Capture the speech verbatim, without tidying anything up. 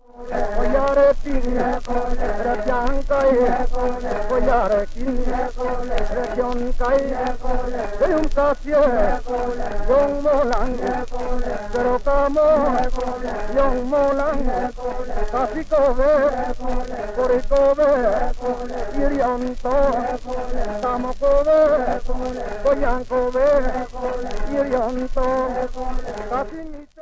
Voyare pin, rajan kai, voyare kin, rajan kai, yung kasye, yung molang, pero kamo, yung molang, kasi kobe, kori kobe, irianto, kamo kobe, voyan kobe, irianto, kasi